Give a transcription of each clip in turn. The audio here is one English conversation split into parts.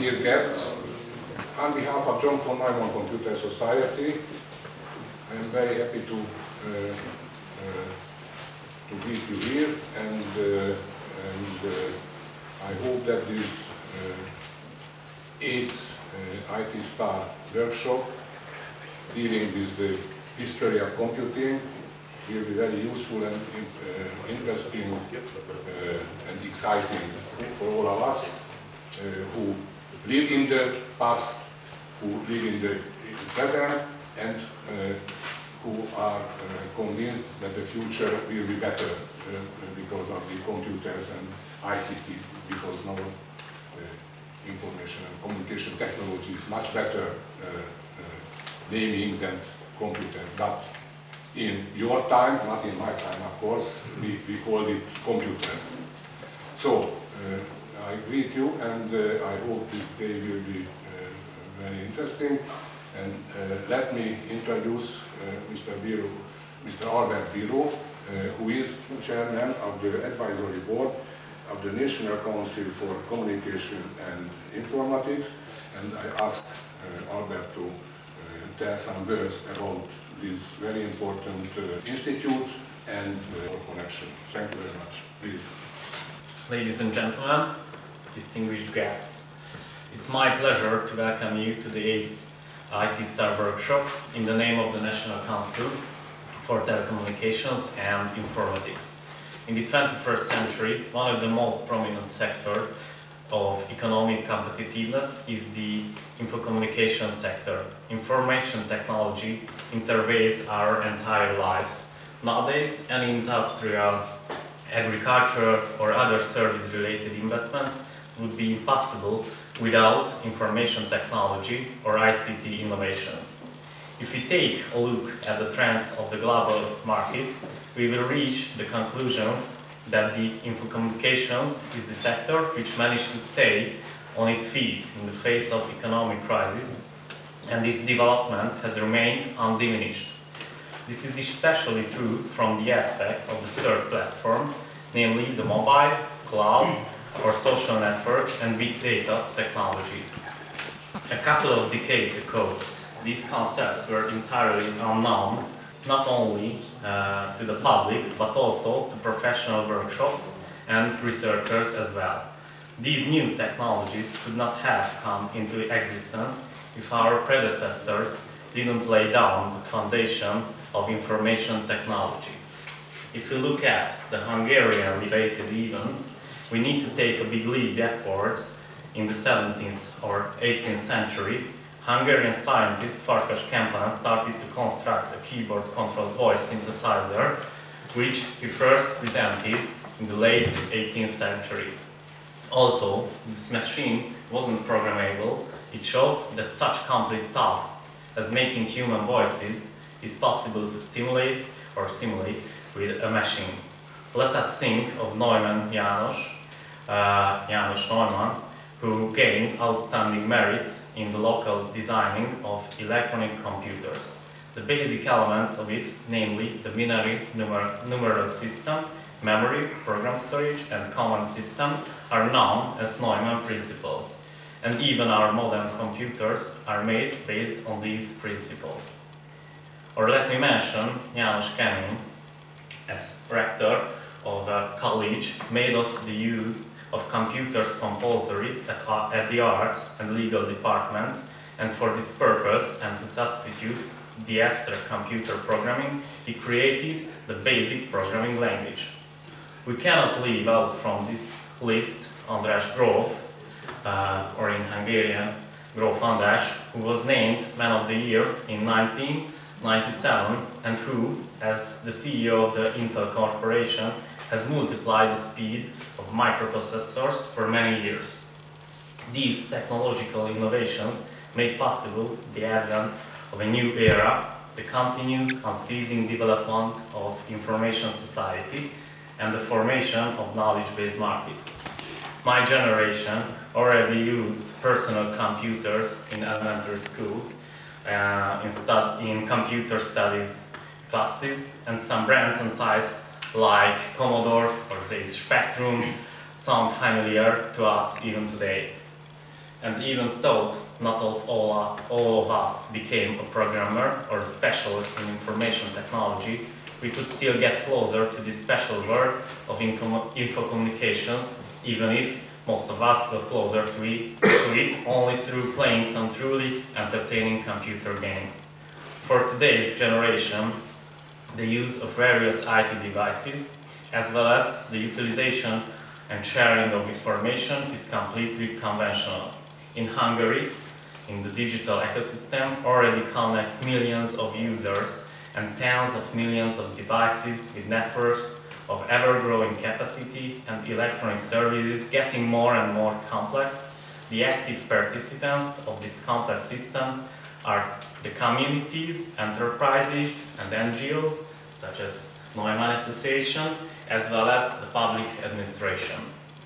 dear guests, on behalf of John von Neumann Computer Society, I am very happy to meet you here, and I hope that this 8th IT Star workshop dealing with the history of computing will be very useful and interesting and exciting for all of us who live in the past, who live in the present, and who are convinced that the future will be better because of the computers and ICT, because now information and communication technology is much better naming than computers. But in your time, not in my time, of course, we called it computers. So I greet you, and I hope this day will be very interesting. And let me introduce Mr. Albert Biro, who is chairman of the advisory board of the National Council for Communication and Informatics. And I ask Albert to tell some words about this very important institute and connection. Thank you very much. Please. Ladies and gentlemen, distinguished guests, it's my pleasure to welcome you to the 8th IT Star workshop in the name of the National Council for Telecommunications and Informatics. In the 21st century, one of the most prominent sectors of economic competitiveness is the infocommunication sector. Information technology intervenes our entire lives. Nowadays, any industrial, agriculture, or other service-related investments would be impossible without information technology or ICT innovations. If we take a look at the trends of the global market, we will reach the conclusions that the infocommunications is the sector which managed to stay on its feet in the face of economic crisis, and its development has remained undiminished. This is especially true from the aspect of the third platform, namely the mobile, cloud, or social network and big data technologies. A couple of decades ago, these concepts were entirely unknown, not only to the public, but also to professional workshops and researchers as well. These new technologies could not have come into existence if our predecessors didn't lay down the foundation of information technology. If we look at the Hungarian-related events, we need to take a big leap backwards. In the 17th or 18th century, Hungarian scientist Farkas Kempelen started to construct a keyboard-controlled voice synthesizer, which he first presented in the late 18th century. Although this machine wasn't programmable, it showed that such complete tasks as making human voices is possible to stimulate or simulate with a machine. Let us think of Neumann János Neumann, who gained outstanding merits in the local designing of electronic computers. The basic elements of it, namely the binary numeral system, memory, program storage, and command system, are known as Neumann principles. And even our modern computers are made based on these principles. Or let me mention János Kemény as rector of a college made of the use of computers compulsory at the arts and legal departments, and for this purpose and to substitute the abstract computer programming, he created the basic programming language. We cannot leave out from this list András Gróf, or in Hungarian Gróf András, who was named Man of the Year in 1997 and who, as the CEO of the Intel Corporation, has multiplied the speed of microprocessors for many years. These technological innovations made possible the advent of a new era, the continuous, unceasing development of information society, and the formation of knowledge-based market. My generation already used personal computers in elementary schools, in computer studies classes, and some brands and types like Commodore or the Spectrum sound familiar to us even today. and even thought not all of us became a programmer or a specialist in information technology, we could still get closer to this special world of info communications, even if most of us got closer to it only through playing some truly entertaining computer games. For today's generation, the use of various IT devices, as well as the utilization and sharing of information, is completely conventional. In Hungary, in the digital ecosystem, already connects millions of users and tens of millions of devices with networks of ever-growing capacity and electronic services getting more and more complex. The active participants of this complex system are the communities, enterprises, and NGOs, such as Neumann Association, as well as the public administration.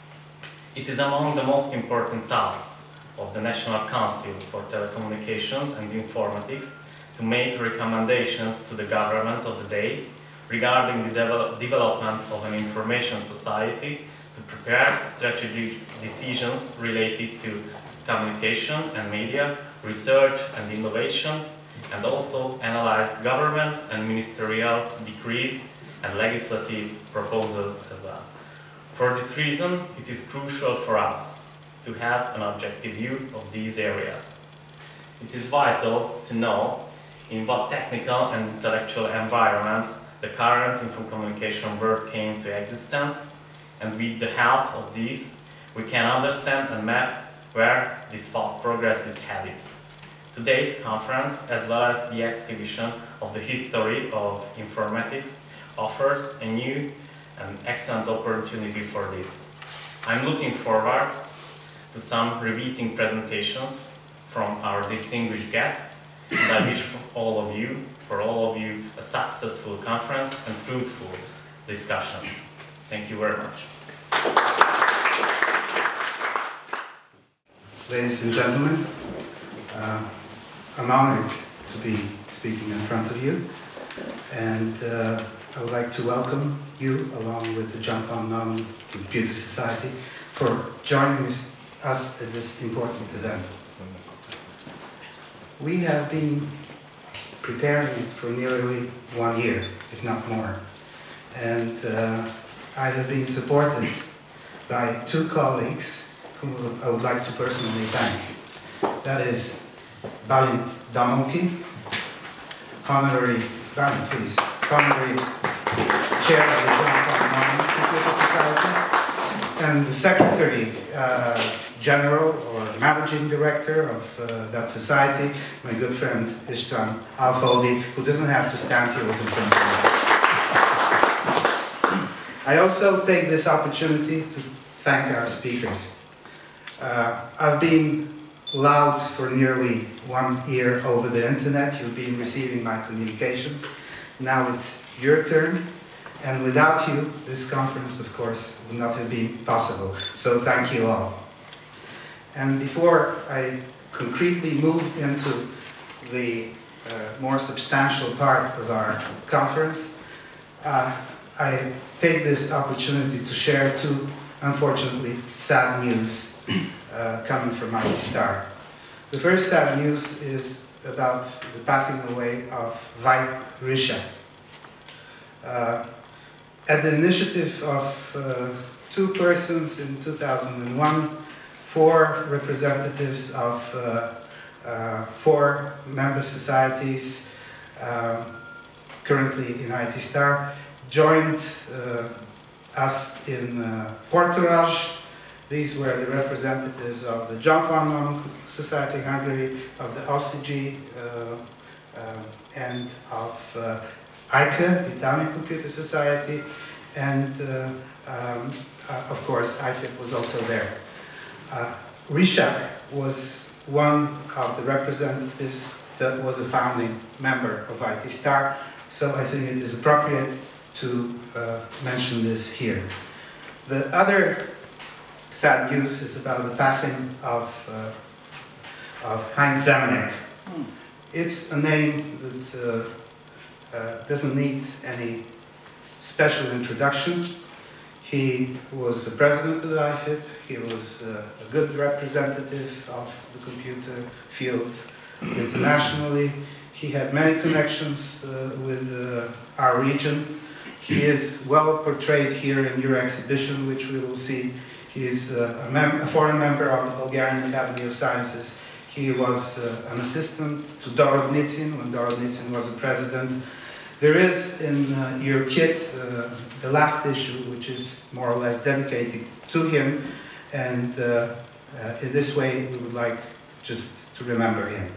It is among the most important tasks of the National Council for Telecommunications and Informatics to make recommendations to the government of the day regarding the development of an information society, to prepare strategic decisions related to communication and media, research and innovation, and also analyze government and ministerial decrees and legislative proposals as well. For this reason, it is crucial for us to have an objective view of these areas. It is vital to know in what technical and intellectual environment the current info communication world came to existence, and with the help of these, we can understand and map where this fast progress is headed. Today's conference, as well as the exhibition of the history of informatics, offers a new and excellent opportunity for this. I'm looking forward to some riveting presentations from our distinguished guests, and I wish for all of you a successful conference and fruitful discussions. Thank you very much. Ladies and gentlemen, I'm honored to be speaking in front of you, and I would like to welcome you along with the John von Neumann Computer Society for joining us at this important event. We have been preparing it for nearly 1 year, if not more, and I have been supported by 2 colleagues whom I would like to personally thank. That is Balint Damonki, honorary chair of the John von Neumann Computer Society, and the secretary general or managing director of that society, my good friend István Alföldi, who doesn't have to stand here as in front of me. I also take this opportunity to thank our speakers. I've been loud for nearly 1 year over the internet. You've been receiving my communications. Now it's your turn. And without you, this conference, of course, would not have been possible. So thank you all. And before I concretely move into the more substantial part of our conference, I take this opportunity to share 2, unfortunately, sad news coming from IT Star. The first sad news is about the passing away of Veit Risha. At the initiative of 2 persons in 2001, 4 representatives of 4 member societies currently in IT Star joined us in Portorož. These were the representatives of the John von Neumann Society Hungary, of the OCG, and of ICA, the Italian Computer Society, and of course IFIC was also there. Risha was one of the representatives that was a founding member of IT Star, so I think it is appropriate to mention this here. The other sad news is about the passing of Heinz Zemanek. It's a name that doesn't need any special introduction. He was the president of the IFIP. He was a good representative of the computer field internationally. He had many connections with our region. He is well portrayed here in your exhibition, which we will see. He is a foreign member of the Bulgarian Academy of Sciences. He was an assistant to Dorodnitsin when Dorodnitsin was a president. There is in your kit the last issue, which is more or less dedicated to him, and in this way we would like just to remember him.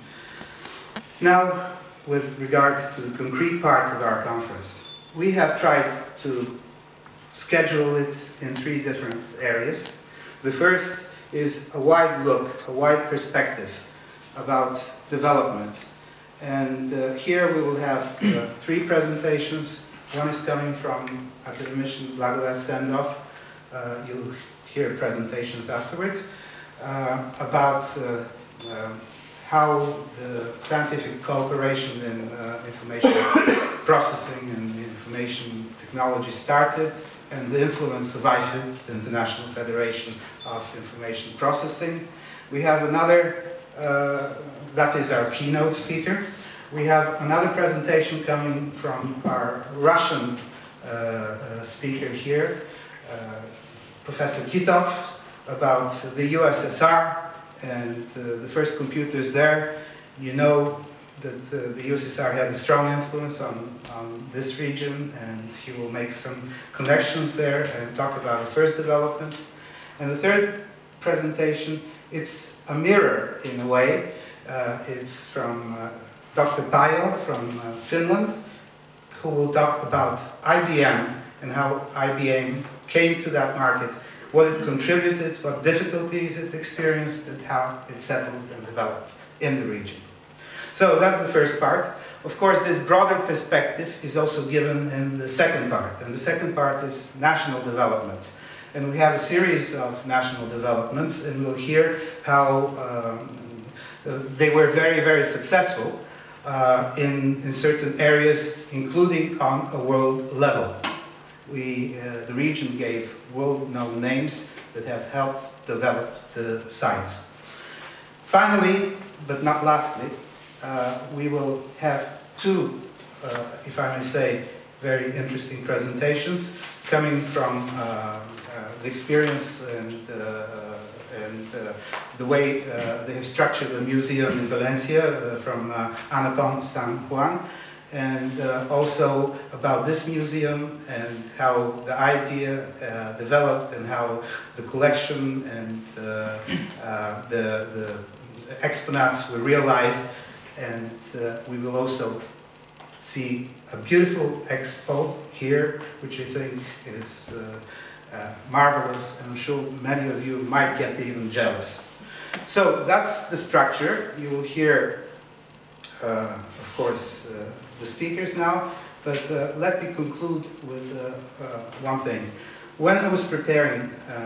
Now, with regard to the concrete part of our conference, we have tried to schedule it in 3 different areas. The first is a wide look, a wide perspective about developments. And here we will have 3 presentations. One is coming from academician Blagoslav Sendov. You'll hear presentations afterwards about how the scientific cooperation in information processing and information technology started, and the influence of IFIP, the International Federation of Information Processing. We have another, that is our keynote speaker. We have another presentation coming from our Russian speaker here, Professor Kitov, about the USSR and the first computers there. You know that the USSR had a strong influence on this region, and he will make some connections there and talk about the first developments. And the third presentation, it's a mirror in a way. It's from Dr. Pajo from Finland, who will talk about IBM and how IBM came to that market, what it contributed, what difficulties it experienced, and how it settled and developed in the region. So that's the first part. Of course, this broader perspective is also given in the second part, and the second part is national developments. And we have a series of national developments, and we'll hear how they were very, very successful in certain areas, including on a world level. The region gave world-known names that have helped develop the science. Finally, but not lastly, we will have 2, if I may say, very interesting presentations coming from the experience and the way they have structured a museum in Valencia from Anapon San Juan, and also about this museum and how the idea developed and how the collection and the exponents were realized. And we will also see a beautiful expo here, which I think is marvelous, and I'm sure many of you might get even jealous. So that's the structure. You will hear, of course, the speakers now, but let me conclude with one thing. When I was preparing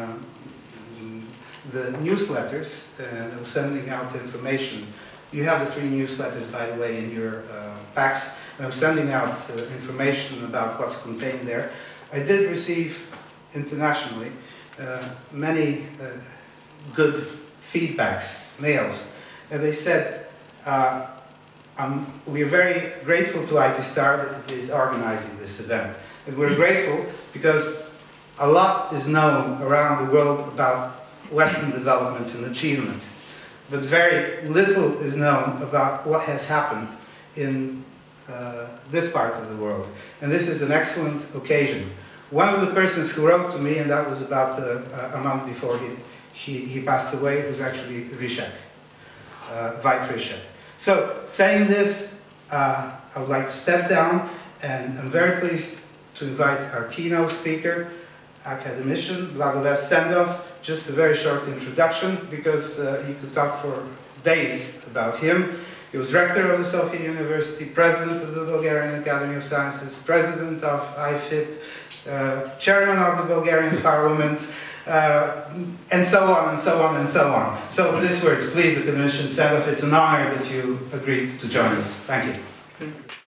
the newsletters and I was sending out information, you have the 3 newsletters, by the way, in your packs. I'm sending out information about what's contained there. I did receive internationally many good feedbacks, mails, and they said, we are very grateful to IT Star that it is organizing this event. And we're grateful because a lot is known around the world about Western developments and achievements, but very little is known about what has happened in this part of the world. And this is an excellent occasion. One of the persons who wrote to me, and that was about a month before he passed away, was actually Ryszek, Veit Ryszek. So, saying this, I would like to step down, and I'm very pleased to invite our keynote speaker, academician Blagoslav Sendov. Just a very short introduction, because you could talk for days about him. He was rector of the Sofia University, president of the Bulgarian Academy of Sciences, president of IFIP, chairman of the Bulgarian Parliament, and so on and so on and so on. So with these words, please, academician Sendov, it's an honor that you agreed to join us. Thank you.